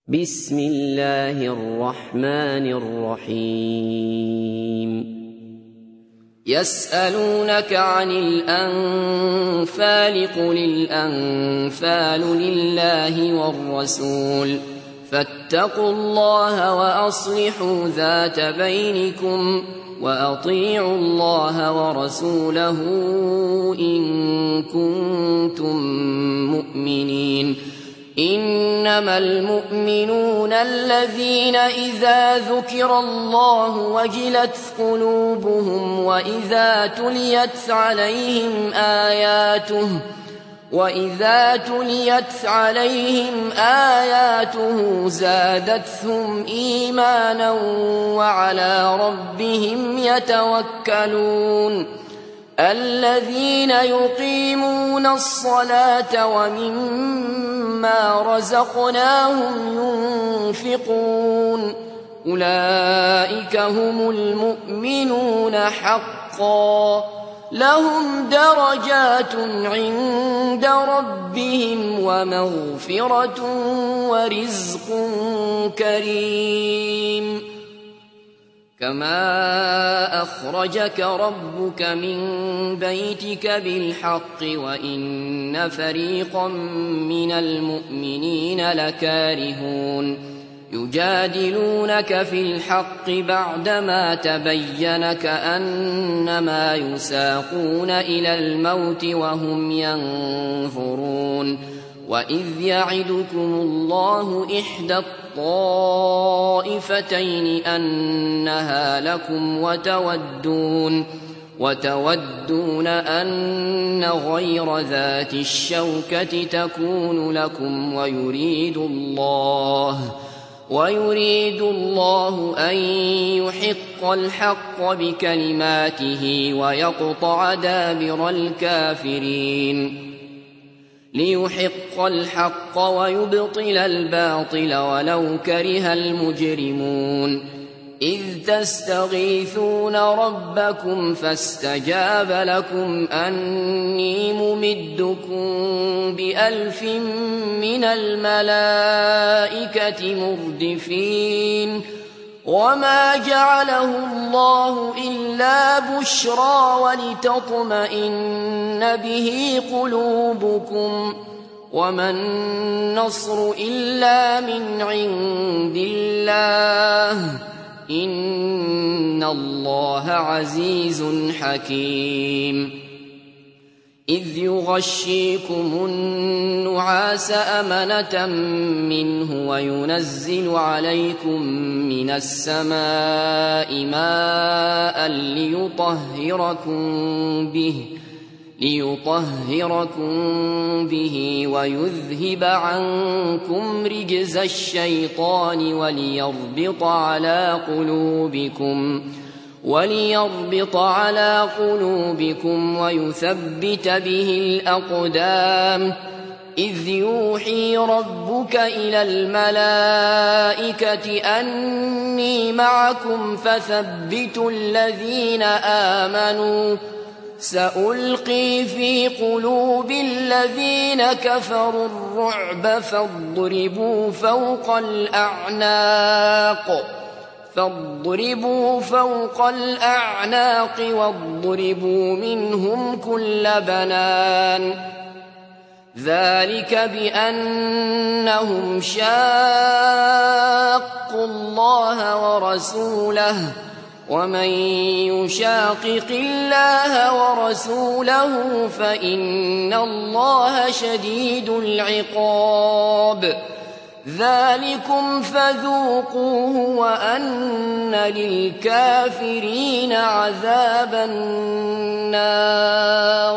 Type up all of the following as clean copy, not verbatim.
بسم الله الرحمن الرحيم يسألونك عن الأنفال قل الأنفال لله والرسول فاتقوا الله وأصلحوا ذات بينكم وأطيعوا الله ورسوله إن كنتم مؤمنين إنما المؤمنون الذين إذا ذكر الله وجلت قلوبهم وإذا تليت عليهم آياته زادتهم إيمانا وعلى ربهم يتوكلون الذين يقيمون الصلاة ومما رزقناهم ينفقون أولئك هم المؤمنون حقا لهم درجات عند ربهم ومغفرة ورزق كريم كما أخرجك ربك من بيتك بالحق وإن فريقا من المؤمنين لكارهون يجادلونك في الحق بعدما تبين كأنما يساقون إلى الموت وهم ينظرون وإذ يعدكم الله إحدى الطائفتين أنها لكم وتودون أن غير ذات الشوكة تكون لكم ويريد الله أن يحق الحق بكلماته ويقطع دابر الكافرين ليحق الحق ويبطل الباطل ولو كره المجرمون إذ تستغيثون ربكم فاستجاب لكم أني ممدكم ب1000 من الملائكة مردفين وما جعله الله إلا بشرى ولتطمئن به قلوبكم وما النصر إلا من عند الله إن الله عزيز حكيم إذ يغشيكم النعاس أمنة منه وينزل عليكم من السماء ماء ليطهركم به ويذهب عنكم رجز الشيطان وليربط على قلوبكم ويثبت به الأقدام إذ يوحي ربك إلى الملائكة أني معكم فثبتوا الذين آمنوا سألقي في قلوب الذين كفروا الرعب فاضربوا فوق الأعناق واضربوا منهم كل بنان ذلك بأنهم شاقوا الله ورسوله ومن يشاقق الله ورسوله فإن الله شديد العقاب ذلكم فذوقوه وأن للكافرين عذاب النار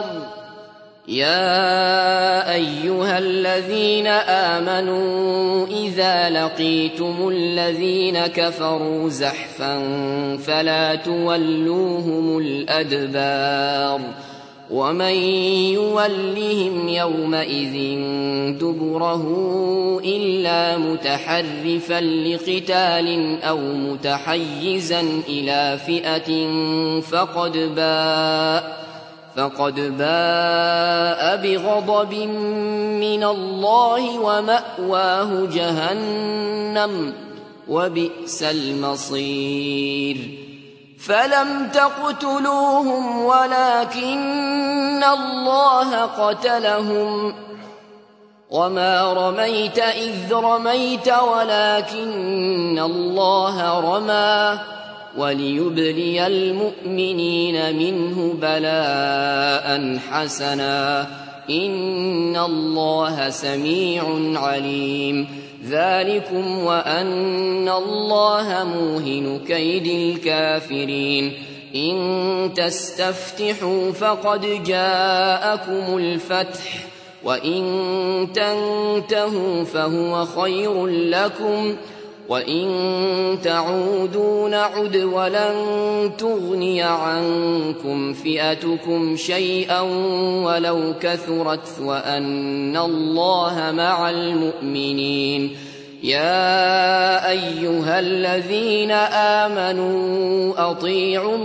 يا أيها الذين آمنوا إذا لقيتم الذين كفروا زحفا فلا تولوهم الأدبار ومن يولهم يومئذ دبره إلا متحرفا لقتال أو متحيزا إلى فئة فقد باء بغضب من الله ومأواه جهنم وبئس المصير فلم تقتلوهم ولكن الله قتلهم وما رميت إذ رميت ولكن الله رمى وليبلي المؤمنين منه بلاء حسنا إن الله سميع عليم ذلكم وأن الله موهن كيد الكافرين إن تستفتحوا فقد جاءكم الفتح وإن تنتهوا فهو خير لكم وإن تعودوا نعد ولن تغني عنكم فئتكم شيئا ولو كثرت وأن الله مع المؤمنين يا أيها الذين آمنوا أطيعوا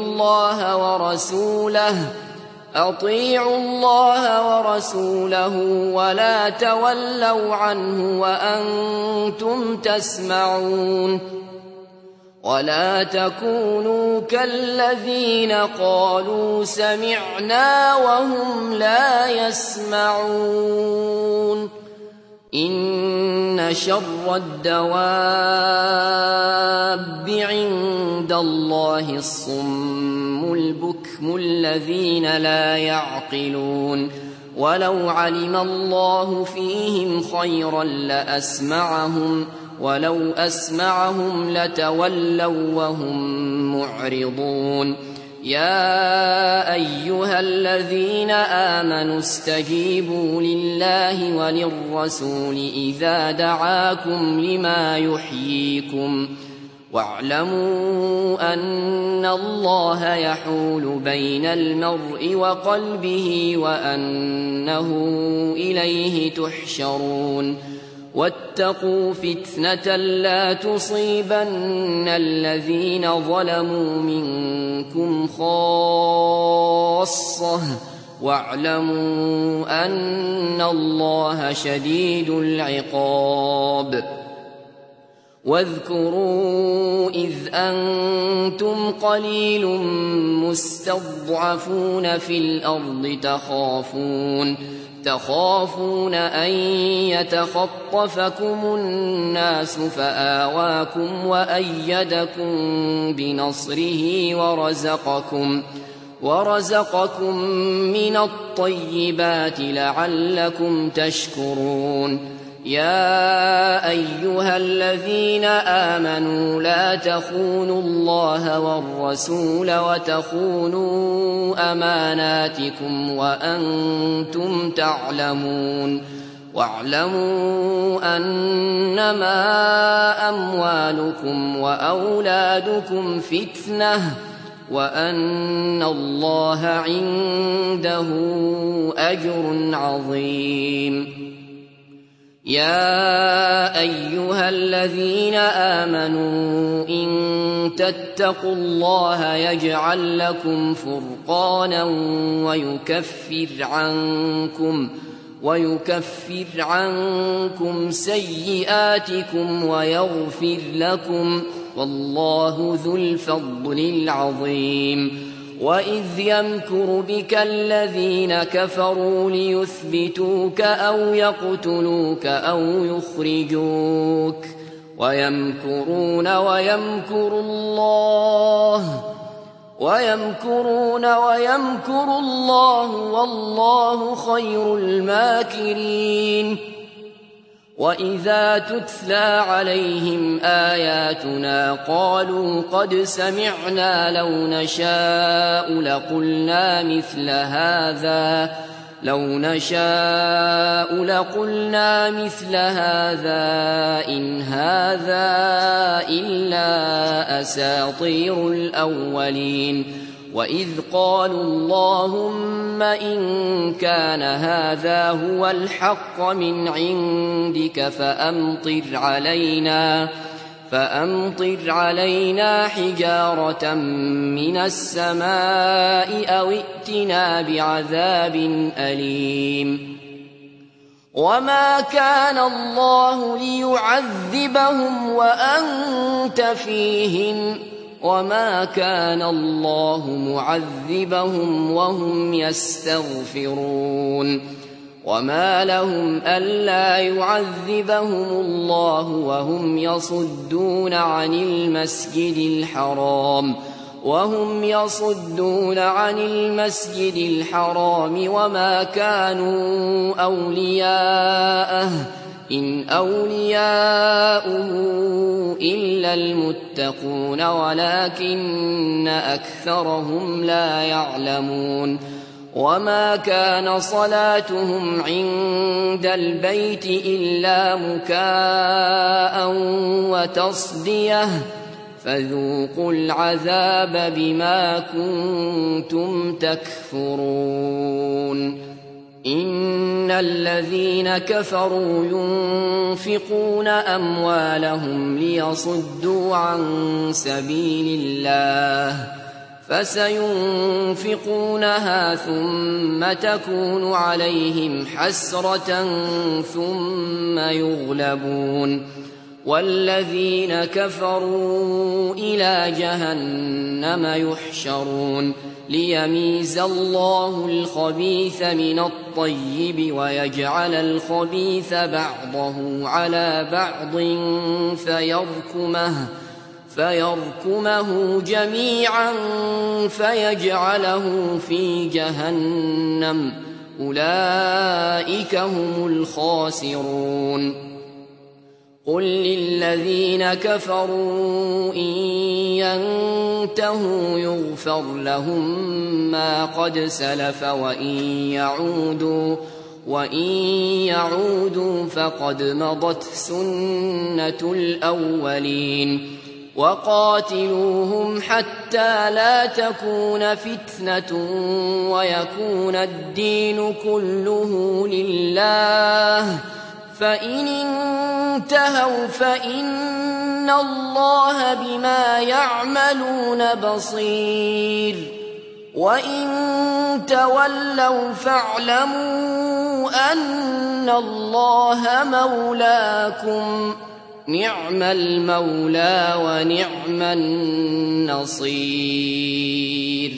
الله ورسوله ولا تولوا عنه وأنتم تسمعون ولا تكونوا كالذين قالوا سمعنا وهم لا يسمعون إن شر الدواب عند الله الصم البكم الذين لا يعقلون ولو علم الله فيهم خيرا لأسمعهم ولو أسمعهم لتولوا وهم معرضون يا أيها الذين آمنوا استجيبوا لله وللرسول إذا دعاكم لما يحييكم واعلموا أن الله يحول بين المرء وقلبه وأنه إليه تحشرون واتقوا فتنة لا تصيبن الذين ظلموا منكم خاصة واعلموا أن الله شديد العقاب واذكروا إذ أنتم قليل مستضعفون في الأرض تخافون أن يتخطفكم الناس فآواكم وأيدكم بنصره ورزقكم من الطيبات لعلكم تشكرون يا أيها الذين آمنوا لا تخونوا الله والرسول وتخونوا أماناتكم وأنتم تعلمون واعلموا أنما أموالكم وأولادكم فتنة وأن الله عنده أجر عظيم يا أيها الذين آمنوا إن تتقوا الله يجعل لكم فرقانا ويكفر عنكم سيئاتكم ويغفر لكم والله ذو الفضل العظيم وإذ يمكر بك الذين كفروا ليثبتوك أو يقتلوك أو يخرجوك ويمكرون ويمكر الله والله خير الماكرين وإذا تتلى عليهم آياتنا قالوا قد سمعنا لو نشاء لقلنا مثل هذا إن هذا إلا أساطير الأولين وإذ قالوا اللهم إن كان هذا هو فأمطر علينا حجارة من السماء أو ائتنا بعذاب أليم وما كان الله ليعذبهم وأنت فيهم وما كان الله معذبهم وهم يستغفرون وما لهم ألا يعذبهم الله وهم يصدون عن المسجد الحرام وما كانوا أولياءه إن أولياؤه إلا المتقون ولكن أكثرهم لا يعلمون وما كان صلاتهم عند البيت إلا مكاء وتصدية فذوقوا العذاب بما كنتم تكفرون إن الذين كفروا ينفقون أموالهم ليصدوا عن سبيل الله فسينفقونها ثم تكون عليهم حسرة ثم يغلبون والذين كفروا إلى جهنم يحشرون ليميز الله الخبيث من الطيب ويجعل الخبيث بعضه على بعض فيركمه جميعا فيجعله في جهنم أولئك هم الخاسرون قل للذين كفروا إن ينتهوا يغفر لهم ما قد سلف وإن يعودوا فقد مضت سنة الأولين وقاتلوهم حتى لا تكون فتنة ويكون الدين كله لله فإن انتهوا فإن الله بما يعملون بصير وإن تولوا فاعلموا أن الله مولاكم نعم المولى ونعم النصير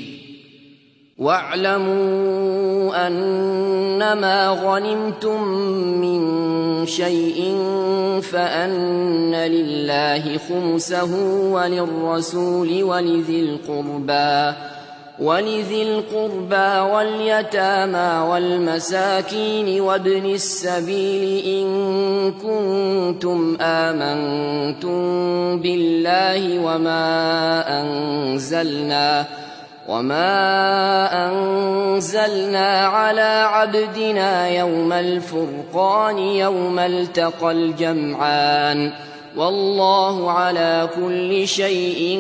واعلموا أنما غنمتم من شيء فأن لله خمسه وللرسول ولذي القربى واليتامى والمساكين وابن السبيل إن كنتم آمنتم بالله وما أنزلنا على عبدنا يوم الفرقان يوم التقى الجمعان والله على كل شيء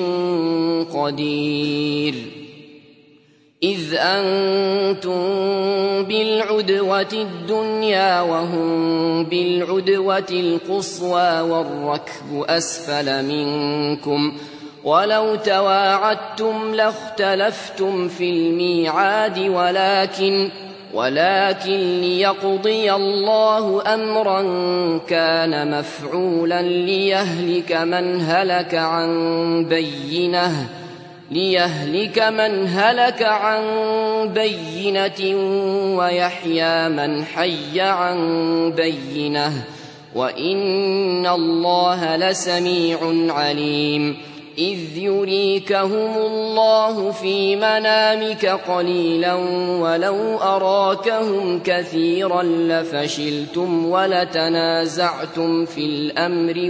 قدير إذ أنتم بالعدوة الدنيا وهم بالعدوة القصوى والركب أسفل منكم ولو تواعدتم لاختلفتم في الميعاد ولكن ليقضي الله أمرا كان مفعولا ليهلك من هلك عن بينة ويحيى من حي عن بينة وإن الله لسميع عليم إذ يريكهم الله في منامك قليلا ولو أراكهم كثيرا لفشلتم ولتنازعتم في الأمر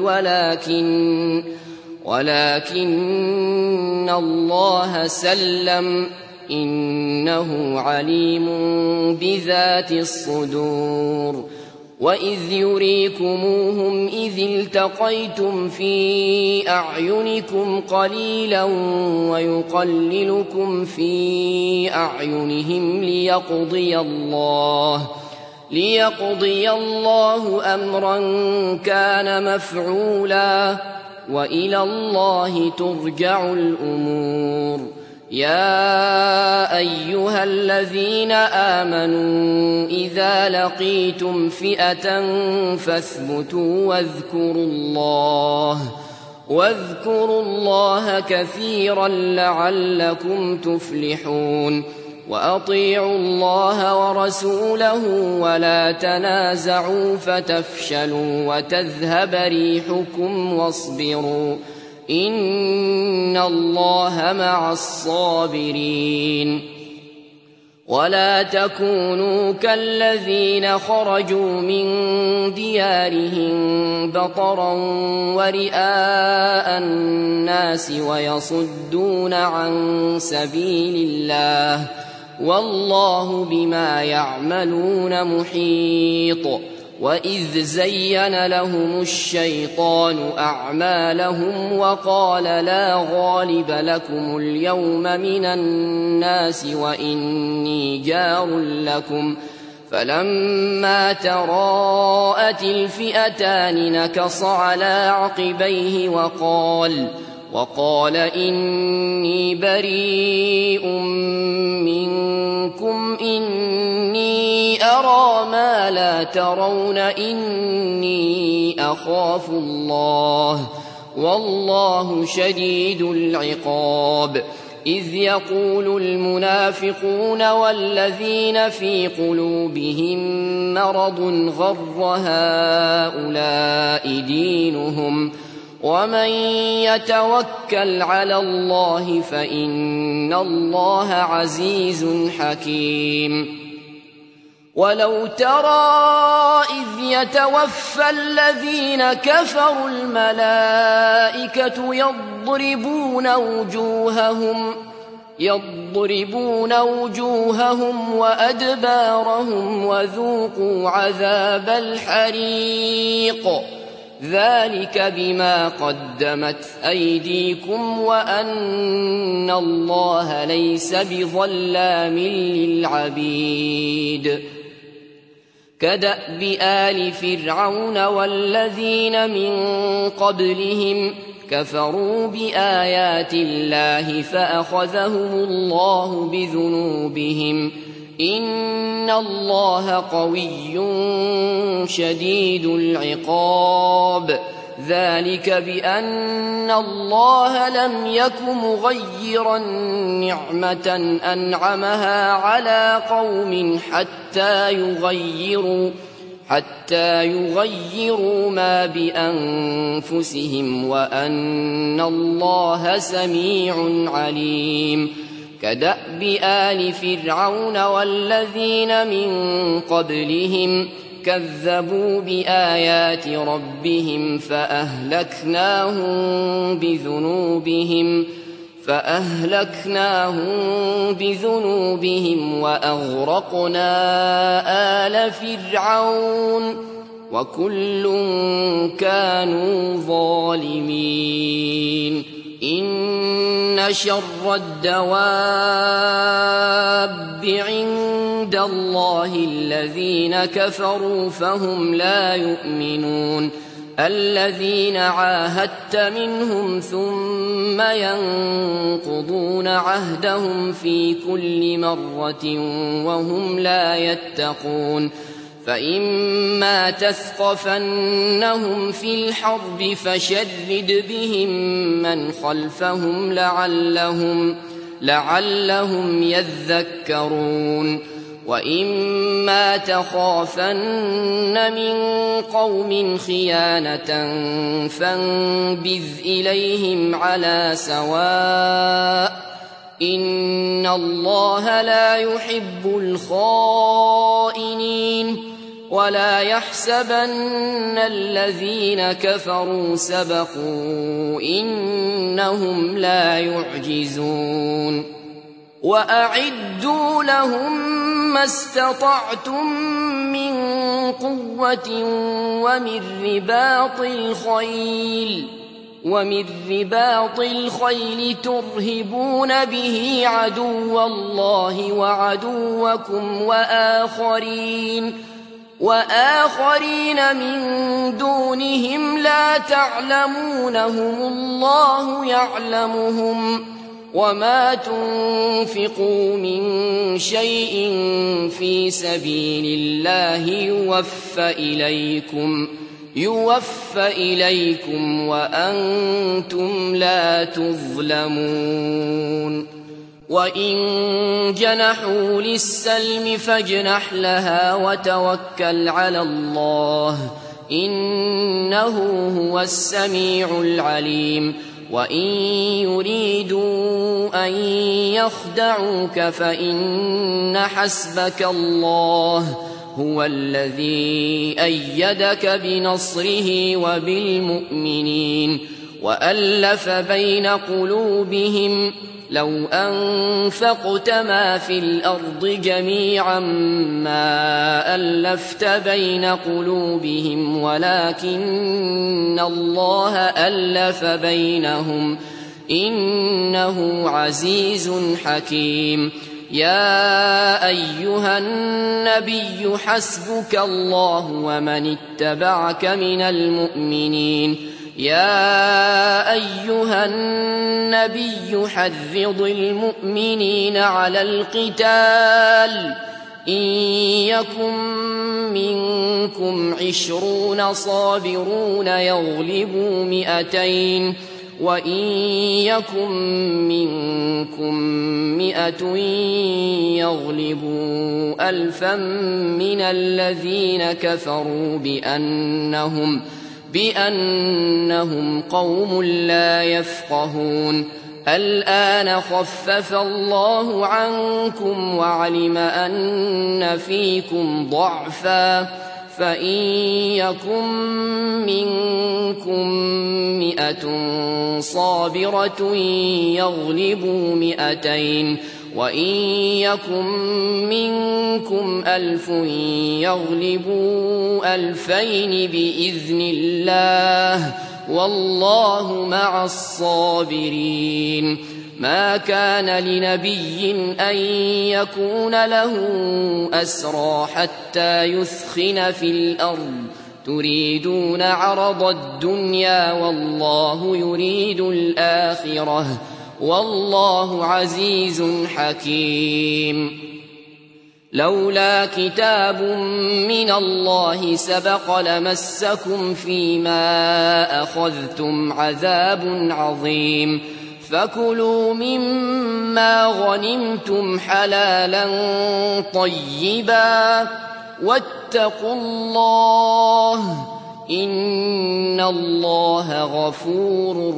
ولكن الله سلم إنه عليم بذات الصدور وإذ يريكموهم إذ التقيتم في أعينكم قليلا ويقللكم في أعينهم ليقضي الله أمرا كان مفعولا وإلى الله ترجع الأمور. يا أيها الذين آمنوا إذا لقيتم فئة فاثبتوا واذكروا الله كثيرا لعلكم تفلحون. وأطيعوا الله ورسوله ولا تنازعوا فتفشلوا وتذهب ريحكم واصبروا إن الله مع الصابرين. ولا تكونوا كالذين خرجوا من ديارهم بطرا ورئاء الناس ويصدون عن سبيل الله والله بما يعملون محيط. وإذ زين لهم الشيطان أعمالهم وقال لا غالب لكم اليوم من الناس وإني جار لكم فلما تراءت الفئتان نكص على عقبيه وقال إني بريء منكم إني أرى ما لا ترون إني أخاف الله والله شديد العقاب. إذ يقول المنافقون والذين في قلوبهم مرض غر هؤلاء دينهم ومن يتوكل على الله فإن الله عزيز حكيم. ولو ترى إذ يتوفى الذين كفروا الملائكة يضربون وجوههم وأدبارهم وذوقوا عذاب الحريق ذلك بما قدمت أيديكم وأن الله ليس بظلام للعبيد. كدأب آل فرعون والذين من قبلهم كفروا بآيات الله فأخذهم الله بذنوبهم إن الله قوي شديد العقاب. ذلك بأن الله لم يك مغيرا نعمة أنعمها على قوم حتى يغيروا ما بأنفسهم وأن الله سميع عليم. كدأب آل فرعون والذين من قبلهم كذبوا بآيات ربهم فأهلكناهم بذنوبهم وأغرقنا آل فرعون وكل كانوا ظالمين. إن شر الدواب عند الله الذين كفروا فهم لا يؤمنون. الذين عاهدت منهم ثم ينقضون عهدهم في كل مرة وهم لا يتقون. فإما تثقفنهم في الحرب فشرد بهم من خلفهم لعلهم يذكرون. وإما تخافن من قوم خيانة فانبذ إليهم على سواء إن الله لا يحب الخائنين. ولا يحسبن الذين كفروا سبقوا إنهم لا يعجزون. وأعدوا لهم ما استطعتم من قوة ومن رباط الخيل ترهبون به عدو الله وعدوكم وآخرين من دونهم لا لا تعلمونهم الله يعلمهم وما تنفقوا من شيء في سبيل الله يوفى إليكم وأنتم لا تظلمون وإن جنحوا للسلم فاجنح لها وتوكل على الله إنه هو السميع العليم وإن يريدوا أن يخدعوك فإن حسبك الله هو الذي أيدك بنصره وبالمؤمنين وألف بين قلوبهم لو أنفقت ما في الأرض جميعا ما ألفت بين قلوبهم ولكن الله ألف بينهم إنه عزيز حكيم يا أيها النبي حسبك الله ومن اتبعك من المؤمنين يا أيها النبي حرض المؤمنين على القتال إن يكن منكم 20 صابرون يغلبوا 200 وإن يكن منكم 100 يغلبوا 1000 من الذين كفروا بأنهم قوم لا يفقهون الآن خفف الله عنكم وعلم أن فيكم ضعفا فإن يكن منكم 100 صابرة يغلبوا 200 وإن يكن منكم 1000 يغلبوا 2000 بإذن الله والله مع الصابرين ما كان لنبي أن يكون له أسرى حتى يثخن في الأرض تريدون عرض الدنيا والله يريد الآخرة والله عزيز حكيم لولا كتاب من الله سبق لمسكم فيما أخذتم عذاب عظيم فكلوا مما غنمتم حلالا طيبا واتقوا الله إن الله غفور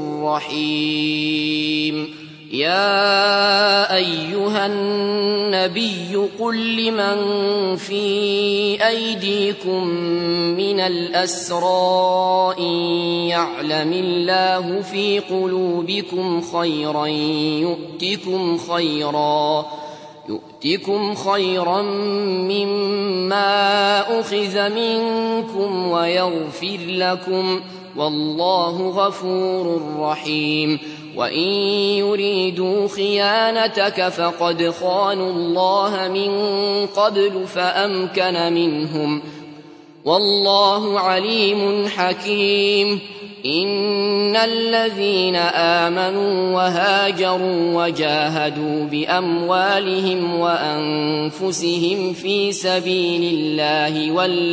رحيم يا أيها النبي قل لمن في أيديكم من الأسرى إن يعلم الله في قلوبكم خيرا يؤتكم خيرا مما أخذ منكم ويغفر لكم والله غفور رحيم وإن يريدوا خيانتك فقد خانوا الله من قبل فأمكن منهم والله عليم حكيم إن الذين آمنوا وهاجروا وجاهدوا بأموالهم وأنفسهم في سبيل الله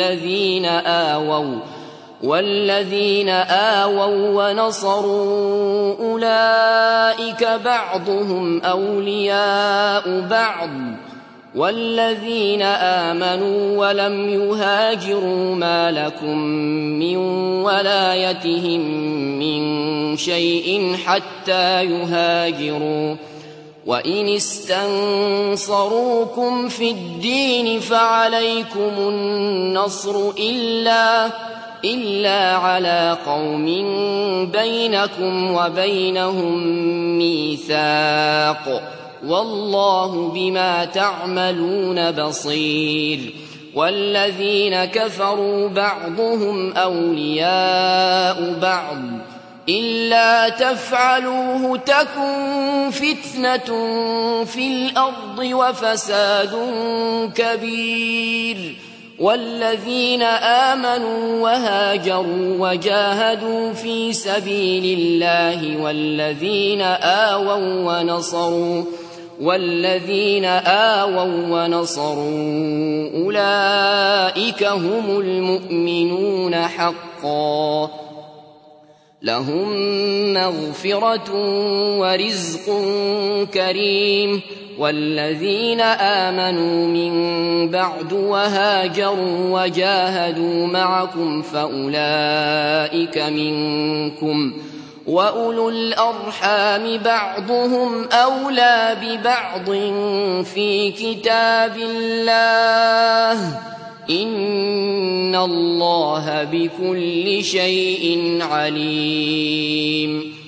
والذين آووا ونصروا أولئك بعضهم أولياء بعض والذين آمنوا ولم يهاجروا ما لكم من ولايتهم من شيء حتى يهاجروا وإن استنصروكم في الدين فعليكم النصر إلا على قوم بينكم وبينهم ميثاق والله بما تعملون بصير والذين كفروا بعضهم أولياء بعض إلا تفعلوه تكن فتنة في الأرض وفساد كبير والذين آمنوا وهاجروا وجاهدوا في سبيل الله والذين آووا ونصروا أولئك هم المؤمنون حقا لهم مغفرة ورزق كريم. والذين آمنوا من بعد وهاجروا وجاهدوا معكم فأولئك منكم وأولو الأرحام بعضهم أولى ببعض في كتاب الله إن الله بكل شيء عليم.